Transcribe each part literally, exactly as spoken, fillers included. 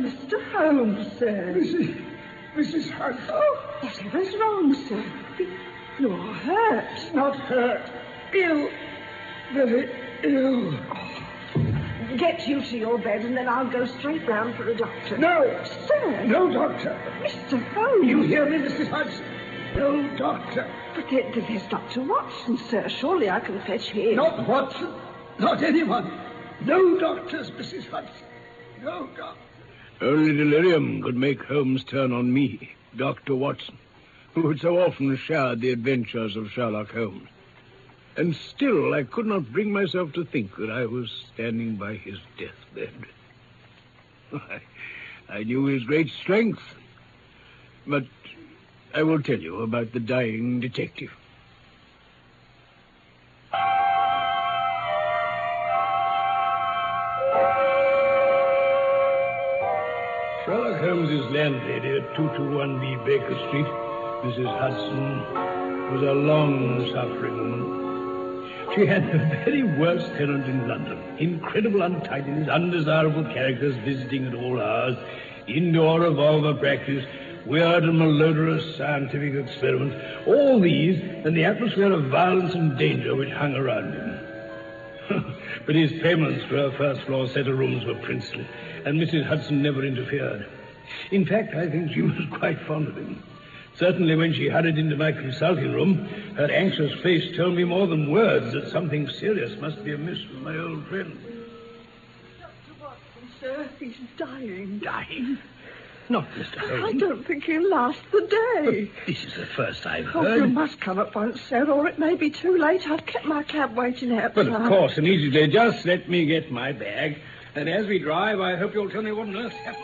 Mister Holmes, sir. Missus Missus Hudson. Oh, whatever's wrong, sir? You're hurt. Not hurt. Ill. Very ill. Oh, get you to your bed and then I'll go straight round for a doctor. No. Sir. No doctor. Mister Holmes. You hear me, Missus Hudson? No doctor. But there, there's Doctor Watson, sir. Surely I can fetch him. Not Watson. Not anyone. No doctors, Missus Hudson. No doctor. Only delirium could make Holmes turn on me, Doctor Watson, who had so often shared the adventures of Sherlock Holmes. And still I could not bring myself to think that I was standing by his deathbed. I, I knew his great strength. But I will tell you about the dying detective. Sherlock Holmes's landlady at two twenty-one B Baker Street, Missus Hudson, was a long-suffering woman. She had the very worst tenant in London. Incredible untidiness, undesirable characters visiting at all hours, indoor revolver practice, weird and malodorous scientific experiments. All these and the atmosphere of violence and danger which hung around him. But his payments for her first-floor set of rooms were princely, and Missus Hudson never interfered. In fact, I think she was quite fond of him. Certainly when she hurried into my consulting room, her anxious face told me more than words that something serious must be amiss with my old friend. Doctor Watson, sir, he's dying. Dying? Not Mister Holmes. I don't think he'll last the day. But this is the first I've Oh, heard. you must come at once, sir, or it may be too late. I've kept my cab waiting outside. But of course, immediately. Just let me get my bag. And as we drive, I hope you'll tell me what on earth happened.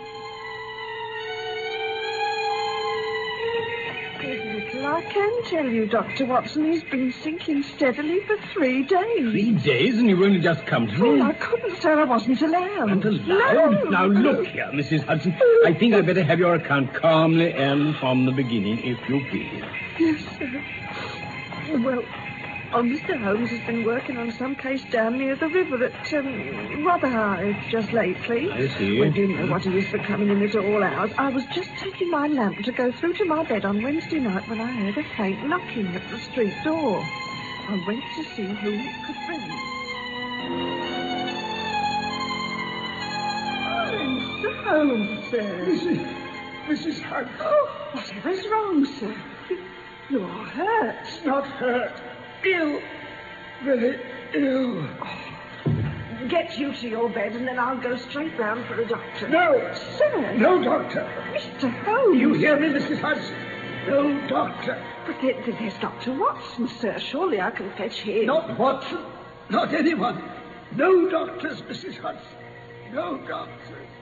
There's little I can tell you, Doctor Watson. He's been sinking steadily for three days. Three days, and you've only just come to Oh, me. I couldn't, sir. I wasn't allowed. And allowed? No. Now, look here, Missus Hudson. I think I'd better have your account calmly and from the beginning, if you please. Yes, sir. Well, oh, Mister Holmes has been working on some case down near the river at um, Rotherhithe just lately. I see. Well, you know what he is for coming in at all hours. I was just taking my lamp to go through to my bed on Wednesday night when I heard a faint knocking at the street door. I went to see who it could be. Oh, Mister Holmes, sir. Missus Missus Hudson. Oh, whatever's wrong, sir? You're hurt. Not hurt. Ill. Very ill. Get you to your bed and then I'll go straight round for a doctor. No. Sir. No doctor. Mister Holmes. You hear me, Missus Hudson? No doctor. But there, there's Doctor Watson, sir. Surely I can fetch him. Not Watson. Not anyone. No doctors, Missus Hudson. No doctors.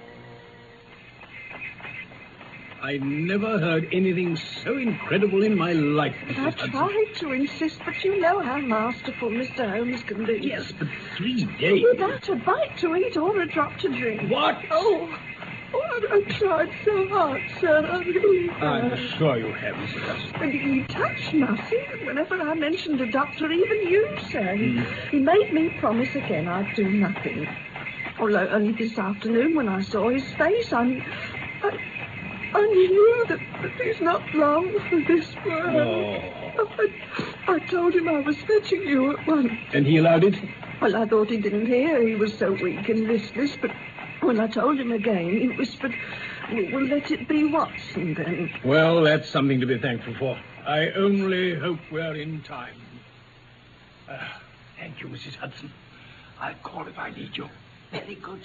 I never heard anything so incredible in my life, Missus I Hudson. tried to insist, but you know how masterful Mister Holmes can be. Yes, but three days. Without a bite to eat or a drop to drink. What? Oh, oh I, I tried so hard, sir. I really I'm have. sure you have, Missus Hudson. And he touched nothing. Whenever I mentioned a doctor, even you, sir, he, Mm. he made me promise again I'd do nothing. Although only this afternoon when I saw his face, I, I, I knew that, that he's not long for this world. Oh. I, I told him I was fetching you at once. And he allowed it? Well, I thought he didn't hear. He was so weak and listless, but when I told him again, he whispered, well, well, let it be Watson then. Well, that's something to be thankful for. I only hope we're in time. Uh, thank you, Missus Hudson. I'll call if I need you. Very good,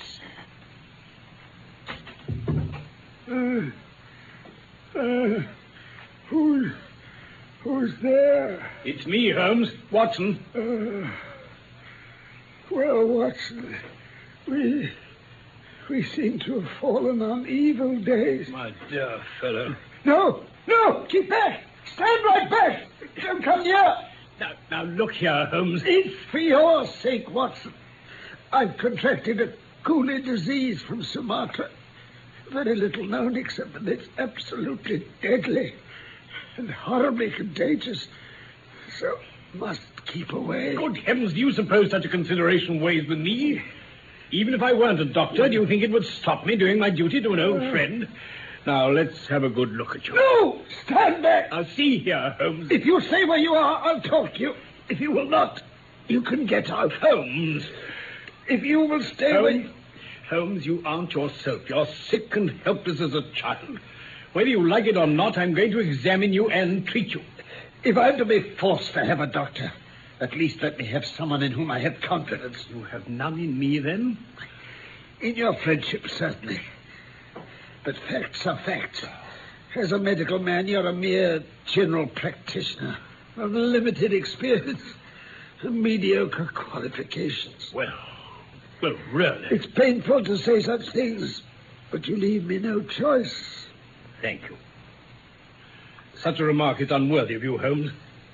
sir. Uh, uh, who's, who's there? It's me, Holmes. Watson. Uh, well, Watson, we, we seem to have fallen on evil days. My dear fellow. No, no, keep back. Stand right back. Don't come near. Now, now look here, Holmes. It's for your sake, Watson. I've contracted a coolie disease from Sumatra. Very little known except that it's absolutely deadly and horribly contagious. So must keep away. Good heavens, do you suppose such a consideration weighs with me? Even if I weren't a doctor, do you think it would stop me doing my duty to an old friend? Now, let's have a good look at you. No! Stand back! Now, see here, Holmes. If you stay where you are, I'll talk to you. If you will not, you can get out. Holmes. If you will stay Holmes, where you... Holmes, you aren't yourself. You're sick and helpless as a child. Whether you like it or not, I'm going to examine you and treat you. If I'm to be forced to have a doctor, at least let me have someone in whom I have confidence. You have none in me, then? In your friendship, certainly. But facts are facts. As a medical man, you're a mere general practitioner of limited experience and mediocre qualifications. Well, well, really. It's painful to say such things, but you leave me no choice. Thank you. Such a remark is unworthy of you, Holmes.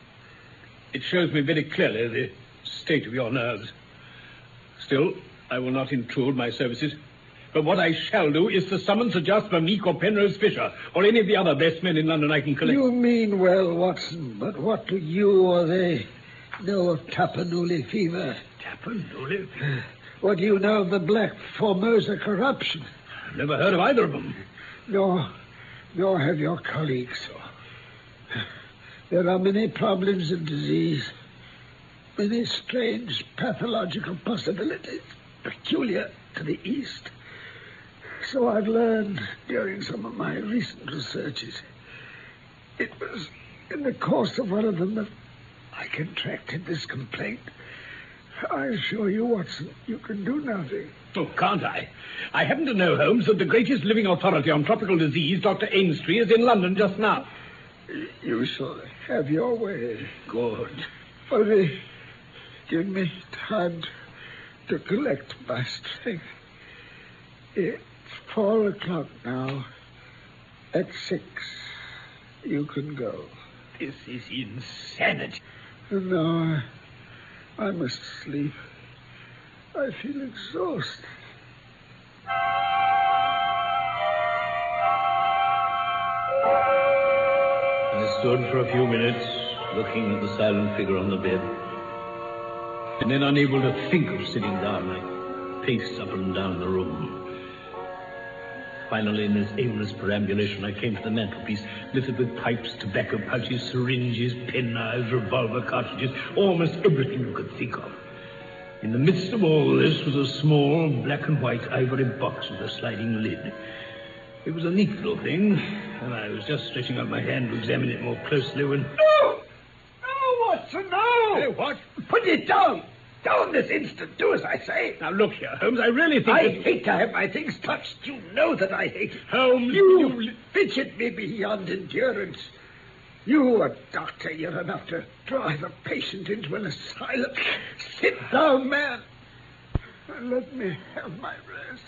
It shows me very clearly the state of your nerves. Still, I will not intrude my services. But what I shall do is to summon Sir Jasper Meek or Penrose Fisher, or any of the other best men in London I can collect. You mean well, Watson, but what do you or they know of Tapanuli fever? Tapanuli? What do you know of the Black Formosa corruption? I've never heard of either of them. Nor, nor have your colleagues. There are many problems of disease, many strange pathological possibilities peculiar to the East. So I've learned during some of my recent researches. It was in the course of one of them that I contracted this complaint. I assure you, Watson, you can do nothing. Oh, can't I? I happen to know, Holmes, that the greatest living authority on tropical disease, Doctor Ainstree, is in London just now. You shall have your way. Good. Only give me time to collect my strength. It's four o'clock now. At six, you can go. This is insanity. No, I, I must sleep. I feel exhausted. I stood for a few minutes, looking at the silent figure on the bed. And then, unable to think of sitting down, I paced up and down the room. Finally, in this aimless perambulation, I came to the mantelpiece, littered with pipes, tobacco pouches, syringes, penknives, revolver cartridges, almost everything you could think of. In the midst of all this was a small black and white ivory box with a sliding lid. It was a neat little thing, and I was just stretching out my hand to examine it more closely when... No! No, Watson, no! Hey, what? Put it down! Down this instant. Do as I say. Now, look here, Holmes, I really think... I that... hate to have my things touched. You know that I hate it. Holmes, You, you... fidget me beyond endurance. You, a doctor, you're enough to drive a patient into an asylum. Sit down, man, and let me have my rest.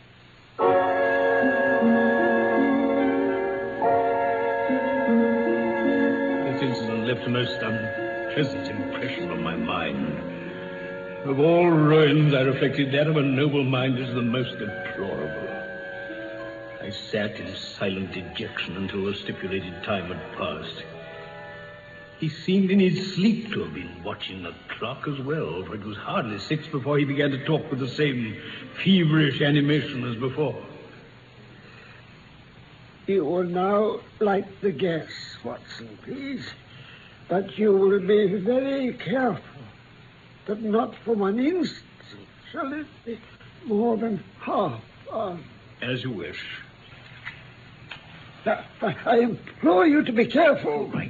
This incident left a most unpleasant impression on my mind. Of all ruins, I reflected that of a noble mind as the most deplorable. I sat in silent dejection until the stipulated time had passed. He seemed in his sleep to have been watching the clock as well, for it was hardly six before he began to talk with the same feverish animation as before. You will now light the gas, Watson, please. But you will be very careful that not for one instant shall it be more than half on. As you wish. Now, I, I implore you to be careful. Right.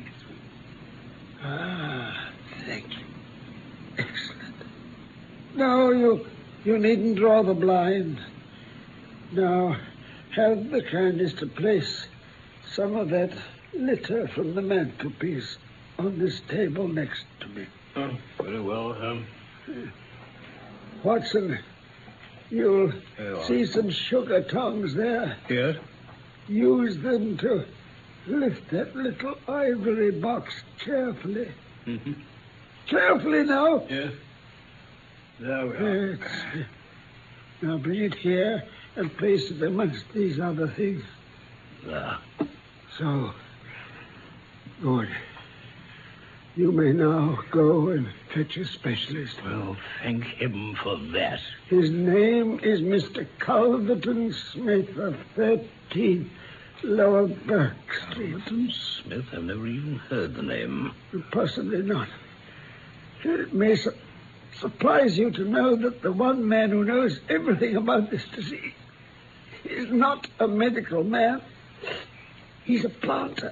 Ah, thank you. Excellent. No, you, you needn't draw the blind. Now, have the kindness to place some of that litter from the mantelpiece on this table next to me. Oh, very well, um... Watson, you'll Here see some sugar tongs there. Yes? Use them to lift that little ivory box carefully. Mm-hmm. Carefully now. Yes. There we are. Yes. Now bring it here and place it amongst these other things. There. So, good. You may now go and fetch a specialist. Well, thank heaven for that. His name is Mister Culverton Smith of thirteen Lower Burke Street. Culverton Smith? I've never even heard the name. Possibly not. It may su- surprise you to know that the one man who knows everything about this disease is not a medical man. He's a planter.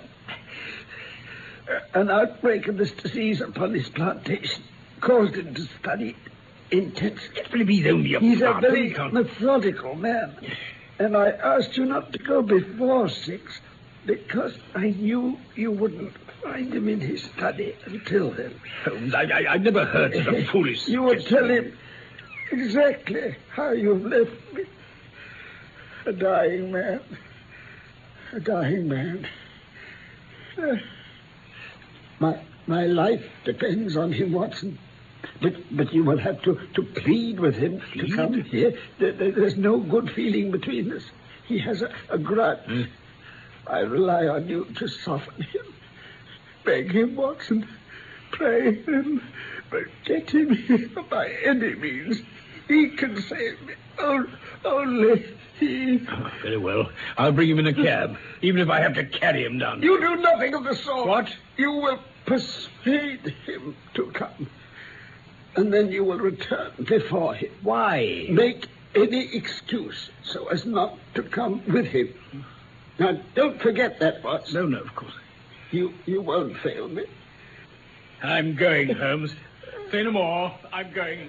An outbreak of this disease upon his plantation caused him to study intensely. But he's only a He's a planter. very He can't- methodical man. And I asked you not to go before six because I knew you wouldn't find him in his study until then. Holmes, I, I, I've never heard such a foolish... You would tell him exactly how you've left me. A dying man. A dying man. Uh, my my life depends on him, Watson. But but you will have to, to plead with him Plead? to come here. There, there- there's no good feeling between us. He has a, a grudge. Hmm. I rely on you to soften him. Beg him, Watson. Pray him. But get him here by any means. He can save me. Oh, only he. Oh, very well. I'll bring him in a cab, even if I have to carry him down. You do nothing of the sort. What? You will persuade him to come. And then you will return before him. Why? Make any excuse so as not to come with him. Now, don't forget that, Watson. No, no, of course. You, you won't fail me. I'm going, Holmes. Say no more. I'm going.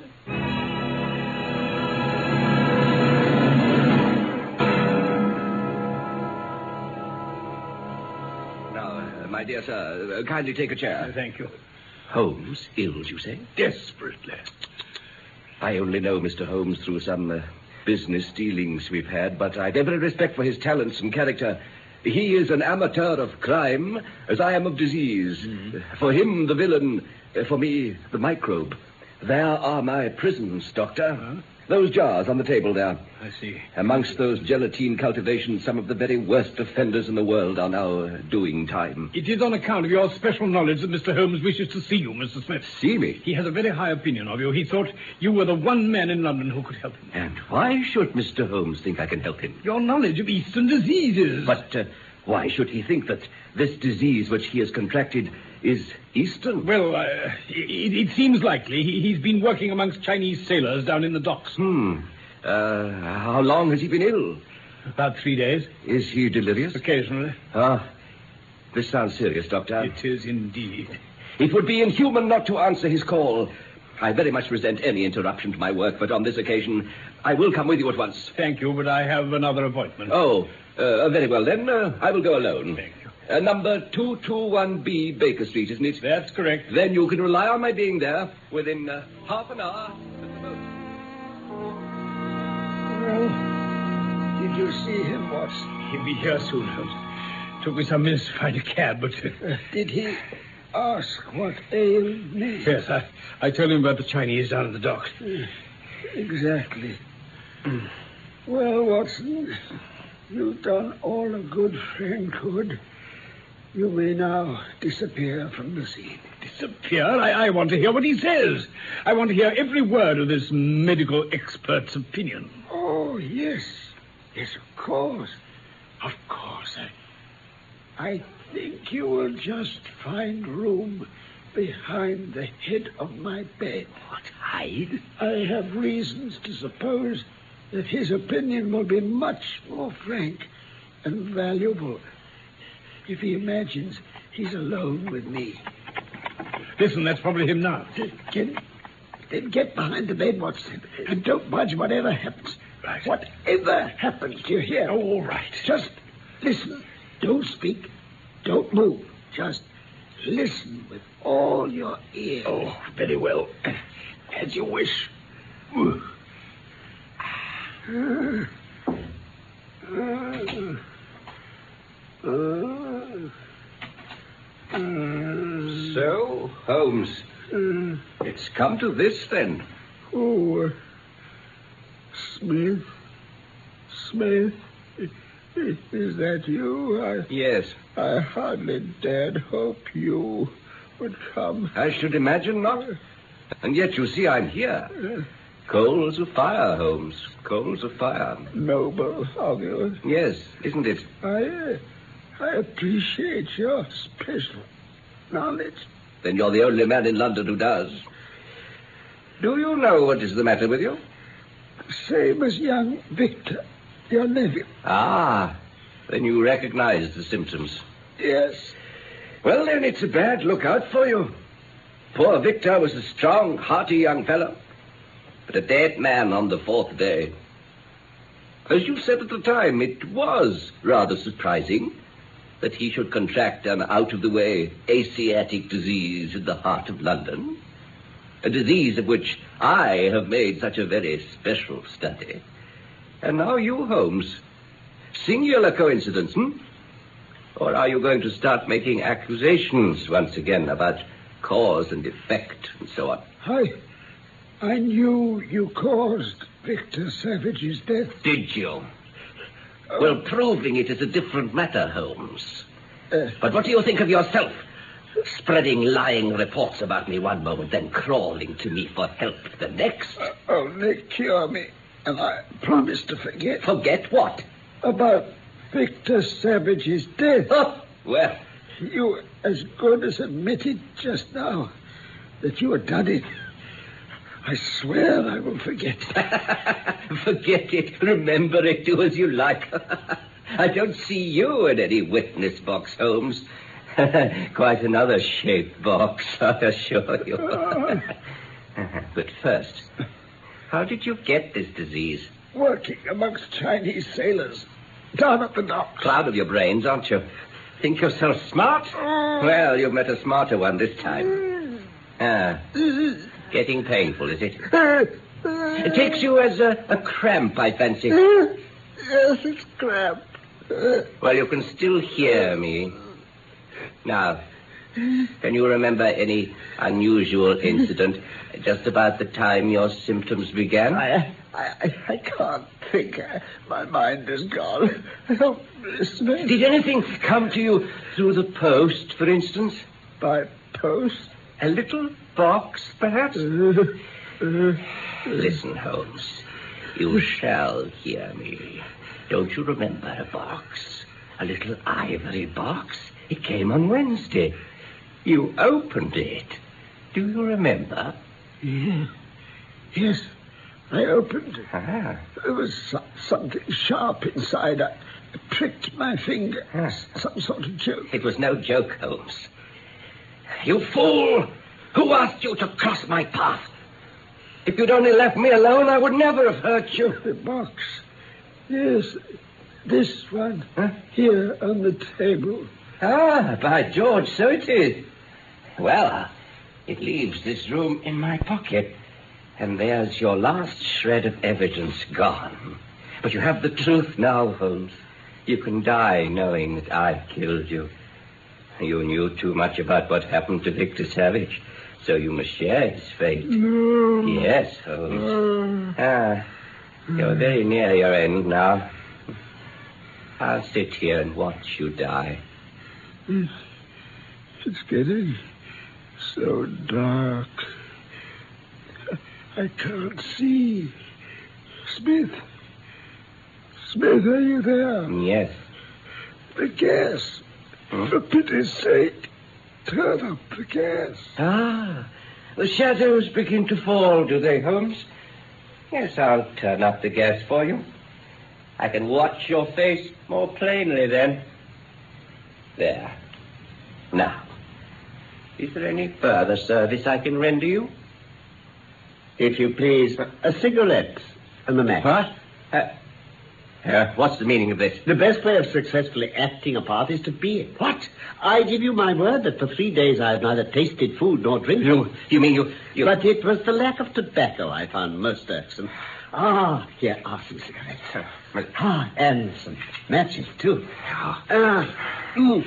Now, uh, my dear sir, uh, kindly take a chair. Thank you. Holmes, ill, you say? Desperately. I only know Mister Holmes through some uh, business dealings we've had, but I've every respect for his talents and character. He is an amateur of crime, as I am of disease. Mm-hmm. For him, the villain. Uh, for me, the microbe. There are my prisons, Doctor. Huh? Those jars on the table there. I see. Amongst those gelatine cultivations, some of the very worst offenders in the world are now uh, doing time. It is on account of your special knowledge that Mister Holmes wishes to see you, Mister Smith. See me? He has a very high opinion of you. He thought you were the one man in London who could help him. And why should Mister Holmes think I can help him? Your knowledge of Eastern diseases. But uh, why should he think that this disease which he has contracted is Eastern? Well, uh, it, it seems likely. He, he's been working amongst Chinese sailors down in the docks. Hmm. Uh, how long has he been ill? About three days. Is he delirious? Occasionally. Ah, this sounds serious, Doctor. It is indeed. It would be inhuman not to answer his call. I very much resent any interruption to my work, but on this occasion, I will come with you at once. Thank you, but I have another appointment. Oh, uh, very well then. Uh, I will go alone. Thank you. Uh, number two twenty-one B Baker Street, isn't it? That's correct. Then you can rely on my being there within uh, half an hour at the most. Well, did you see him, Watson? He'll be here soon, Holmes. Took me some minutes to find a cab, but... Uh, Did he ask what ailed me? yes, I, I told him about the Chinese down in the docks. Exactly. Well, Watson, you've done all a good friend could. You may now disappear from the scene. Disappear? I, I want to hear what he says. I want to hear every word of this medical expert's opinion. Oh, yes. Yes, of course. Of course. I... I think you will just find room behind the head of my bed. What, hide? I have reasons to suppose that his opinion will be much more frank and valuable if he imagines he's alone with me. Listen, that's probably him now. Then, then get behind the bed, Watson, and don't budge whatever happens. Right. Whatever happens, do you hear? Oh, all right. Just listen. Don't speak. Don't move. Just listen with all your ears. Oh, very well. As you wish. Uh, uh, uh, uh, So, Holmes, uh, it's come to this then. oh, uh, Smith? Smith? Is that you? I, Yes, I hardly dared hope you would come. I should imagine not. And yet, you see, I'm here. Coals of fire, Holmes. Coals of fire. Noble of you. Yes, isn't it? I, uh, I appreciate your special knowledge. Then you're the only man in London who does. Do you know what is the matter with you? Same as young Victor, your nephew. Ah, then you recognize the symptoms. Yes. Well, then it's a bad lookout for you. Poor Victor was a strong, hearty young fellow, but a dead man on the fourth day. As you said at the time, it was rather surprising that he should contract an out-of-the-way Asiatic disease in the heart of London, a disease of which I have made such a very special study. And now you, Holmes. Singular coincidence, hmm? Or are you going to start making accusations once again about cause and effect and so on? I... I knew you caused Victor Savage's death. Did you? Uh, well, proving it is a different matter, Holmes. Uh, but what do you think of yourself? Spreading lying reports about me one moment, then crawling to me for help the next. Uh, only cure me, and I promise to forget. Forget what? About Victor Savage's death. Oh, well. You as good as admitted just now that you had done it. I swear I will forget it. Forget it. Remember it. Do as you like. I don't see you in any witness box, Holmes. Quite another shaped box, I assure you. But first, how did you get this disease? Working amongst Chinese sailors down at the docks. Cloud of your brains, aren't you? Think yourself smart? Well, you've met a smarter one this time. Ah. Getting painful, is it? It takes you as a, a cramp, I fancy. Yes, it's cramp. Well, you can still hear me. Now, can you remember any unusual incident just about the time your symptoms began? I, I, I can't think. My mind is gone. Help me, Smith. Did anything come to you through the post, for instance? By post? A little box, perhaps? Uh, uh, Listen, Holmes. You shall hear me. Don't you remember a box? A little ivory box? It came on Wednesday. You opened it. Do you remember? Yeah. Yes, I opened it. Ah. There was so- something sharp inside. I pricked my finger. Ah. Some sort of joke. It was no joke, Holmes. You fool! Who asked you to cross my path? If you'd only left me alone, I would never have hurt you. The box. Yes, this one. Huh? Here on the table. Ah, by George, so it is. Well, uh, it leaves this room in my pocket. And there's your last shred of evidence gone. But you have the truth now, Holmes. You can die knowing that I killed you. You knew too much about what happened to Victor Savage, so you must share his fate. No. Yes, Holmes. Ah, you're very near your end now. I'll sit here and watch you die. It's, it's getting so dark. I can't see. Smith. Smith, are you there? Yes. The gas. Hmm? For pity's sake, turn up the gas. Ah, the shadows begin to fall, do they, Holmes? Yes, I'll turn up the gas for you. I can watch your face more plainly then. There. Now, is there any further service I can render you? If you please, a cigarette and a match. What? Uh, uh, what's the meaning of this? The best way of successfully acting a part is to be it. What? I give you my word that for three days I have neither tasted food nor drink. You, you mean you, you... But it was the lack of tobacco I found most irksome. Ah, here are some cigarettes. Uh, ah, and some matches, too. Ah, Ah, mm.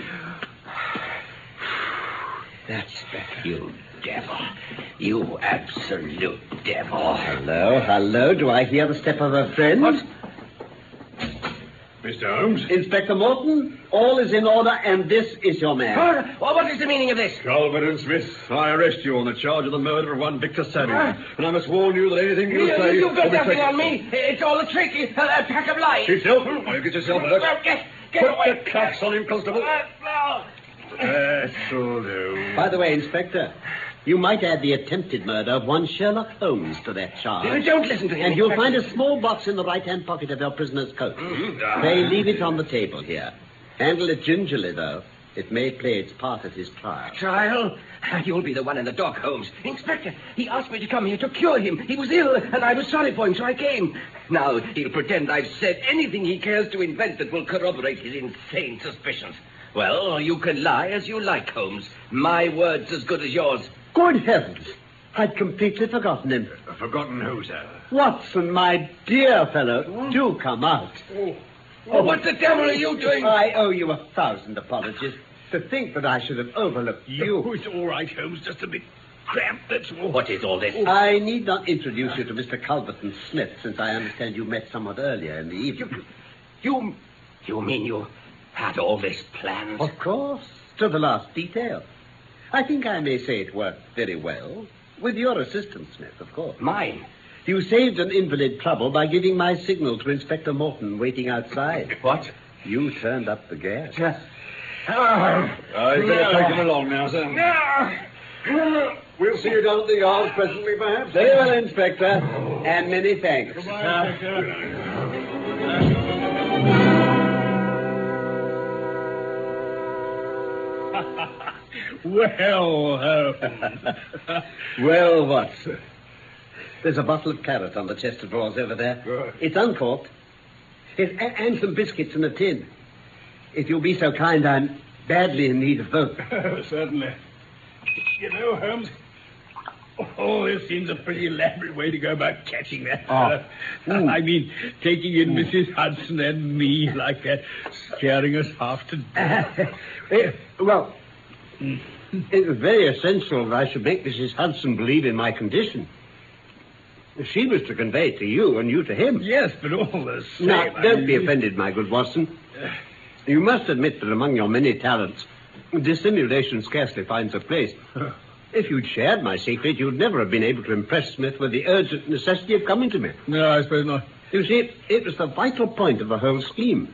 That's better. You devil. You absolute devil. Hello, hello. Do I hear the step of a friend? What? Mister Holmes? Inspector Morton, all is in order, and this is your man. Order? Well, what is the meaning of this? Calvert and Smith, I arrest you on the charge of the murder of one Victor Savage. Uh, and I must warn you that anything you, you say... You've got will be nothing taken... on me. It's all a trick, a, a pack of lies. Yourself? Why, you get yourself a look. Well, get, get Put away. the cuffs on him, Constable. Uh, no. That'll do. By the way, Inspector, you might add the attempted murder of one Sherlock Holmes to that charge. Don't listen to him. And you'll find a small box in the right-hand pocket of your prisoner's coat. Mm-hmm. They leave it on the table here. Handle it gingerly, though. It may play its part at his trial. Trial? You'll be the one in the dock, Holmes. Inspector, he asked me to come here to cure him. He was ill, and I was sorry for him, so I came. Now, he'll pretend I've said anything he cares to invent that will corroborate his insane suspicions. Well, you can lie as you like, Holmes. My word's as good as yours. Good heavens! I'd completely forgotten him. Forgotten who, sir? Watson, my dear fellow, do come out. Oh. Oh, what the devil are you doing? I owe you a thousand apologies. To think that I should have overlooked you. Oh, it's all right, Holmes. Just a bit cramped, that's all. What is all this? I need not introduce you to Mister Calvert and Smith, since I understand you met somewhat earlier in the evening. You, you, you mean you had all this planned? Of course, to the last detail. I think I may say it worked very well. With your assistance, Smith, of course. Mine? You saved an invalid trouble by giving my signal to Inspector Morton waiting outside. What? You turned up the gas. Uh, I better take him along now, sir. We'll see you down at the yards presently, perhaps. Very well, Inspector. And many thanks. Goodbye, Inspector. Well, Holmes. Well, Watson. There's a bottle of claret on the chest of drawers over there. Good. It's uncorked. Yes, a- and some biscuits in a tin. If you'll be so kind, I'm badly in need of both. Certainly. You know, Holmes, oh, this seems a pretty elaborate way to go about catching that fellow. Oh. I mean, taking in Missus Hudson and me like that, scaring us half to death. Eh, well, it was very essential that I should make Missus Hudson believe in my condition. She was to convey it to you and you to him. Yes, but all the same... Now, I don't be mean- offended, my good Watson. You must admit that among your many talents, dissimulation scarcely finds a place. If you'd shared my secret, you'd never have been able to impress Smith with the urgent necessity of coming to me. No, I suppose not. You see, it was the vital point of the whole scheme.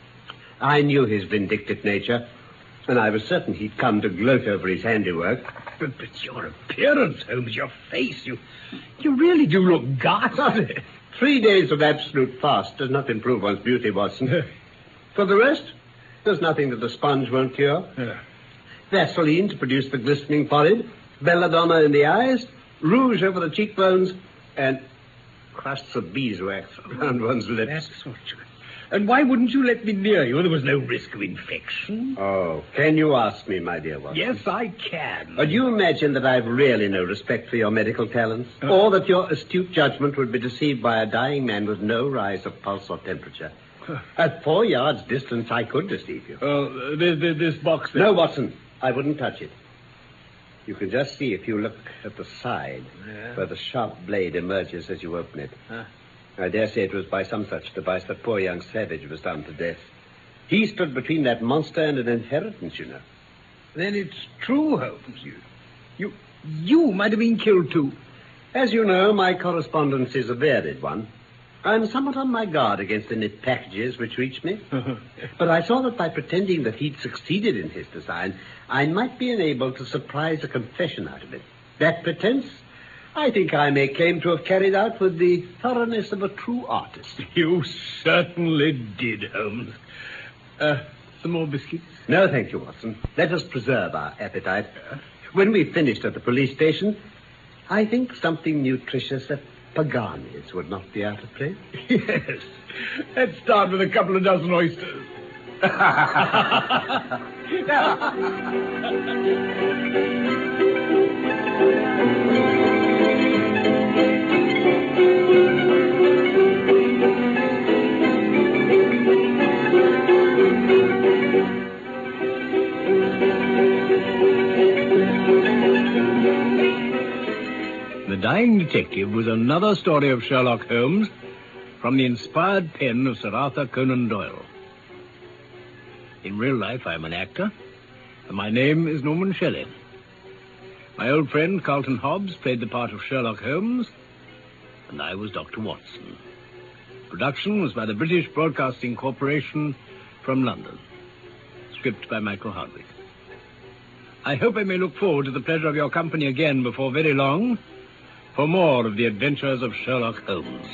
I knew his vindictive nature, and I was certain he'd come to gloat over his handiwork. But, but your appearance, Holmes, your face, you you really do look ghastly. Three days of absolute fast does not improve one's beauty, Watson. For the rest, there's nothing that the sponge won't cure. Yeah. Vaseline to produce the glistening forehead, belladonna in the eyes, rouge over the cheekbones, and crusts of beeswax around one's lips. That's what you... And why wouldn't you let me near you? There was no risk of infection. Oh, can you ask me, my dear Watson? Yes, I can. Uh, do you imagine that I've really no respect for your medical talents? Uh. Or that your astute judgment would be deceived by a dying man with no rise of pulse or temperature? At four yards distance, I could deceive you. Oh, uh, this, this, this box there. No, Watson, I wouldn't touch it. You can just see if you look at the side, Yeah. where the sharp blade emerges as you open it. Huh? I dare say it was by some such device that poor young Savage was done to death. He stood between that monster and an inheritance, you know. Then it's true, Holmes. You, you, you might have been killed too. As you know, my correspondence is a varied one. I'm somewhat on my guard against any packages which reach me. But I saw that by pretending that he'd succeeded in his design, I might be enabled to surprise a confession out of it. That pretense, I think I may claim to have carried out with the thoroughness of a true artist. You certainly did, Holmes. Uh, some more biscuits? No, thank you, Watson. Let us preserve our appetite. When we've finished at the police station, I think something nutritious at Pagani's would not be out of place. Yes. Let's start with a couple of dozen oysters. The Dying Detective was another story of Sherlock Holmes from the inspired pen of Sir Arthur Conan Doyle. In real life, I'm an actor, and my name is Norman Shelley. My old friend Carlton Hobbs played the part of Sherlock Holmes, and I was Doctor Watson. Production was by the British Broadcasting Corporation from London. Script by Michael Hardwick. I hope I may look forward to the pleasure of your company again before very long for more of the adventures of Sherlock Holmes.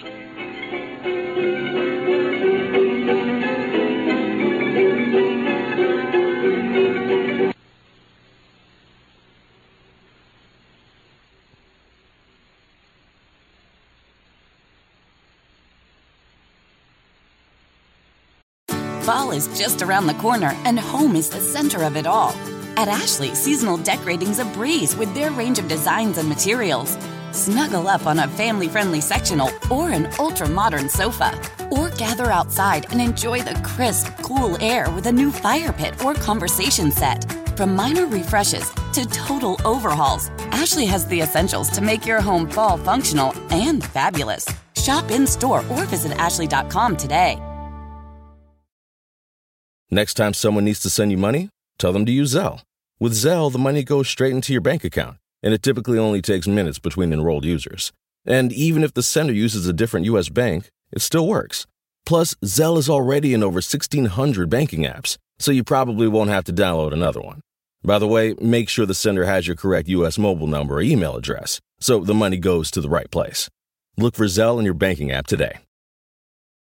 Fall is just around the corner, and home is the center of it all. At Ashley, seasonal decorating's a breeze with their range of designs and materials. Snuggle up on a family-friendly sectional or an ultra-modern sofa. Or gather outside and enjoy the crisp, cool air with a new fire pit or conversation set. From minor refreshes to total overhauls, Ashley has the essentials to make your home fall functional and fabulous. Shop in-store or visit ashley dot com today. Next time someone needs to send you money, tell them to use Zelle. With Zelle, the money goes straight into your bank account, and it typically only takes minutes between enrolled users. And even if the sender uses a different U S bank, it still works. Plus, Zelle is already in over sixteen hundred banking apps, so you probably won't have to download another one. By the way, make sure the sender has your correct U S mobile number or email address, so the money goes to the right place. Look for Zelle in your banking app today.